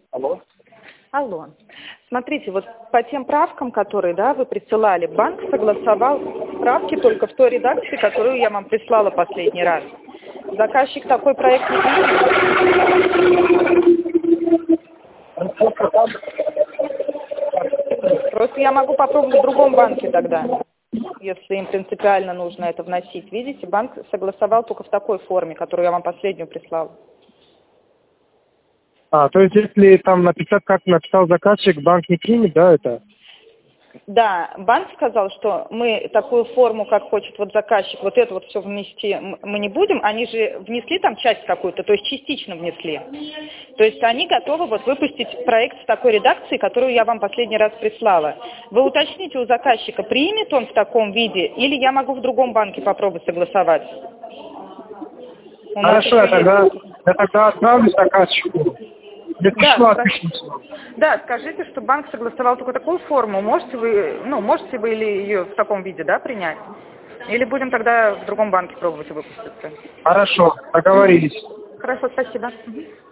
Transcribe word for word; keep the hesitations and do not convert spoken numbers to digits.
Алло. Алло. Смотрите, вот по тем правкам, которые, да, вы присылали, банк согласовал правки только в той редакции, которую я вам прислала последний раз. Заказчик такой проект не принял. Просто я могу попробовать в другом банке тогда, если им принципиально нужно это вносить. Видите, банк согласовал только в такой форме, которую я вам последнюю прислала. А, то есть если там написать, как написал заказчик, банк не примет, да, это? Да, банк сказал, что мы такую форму, как хочет вот заказчик, вот это вот все внести мы не будем. Они же внесли там часть какую-то, то есть частично внесли. То есть они готовы вот выпустить проект в такой редакции, которую я вам последний раз прислала. Вы уточните у заказчика, примет он в таком виде, или я могу в другом банке попробовать согласовать. У Хорошо, я тогда, я тогда отправлю заказчику. Я да, пишу, да, скажите, что банк согласовал только такую форму. Можете вы, ну, можете вы или ее в таком виде, да, принять? Или будем тогда в другом банке пробовать выпуститься? Хорошо, договорились. Хорошо, спасибо.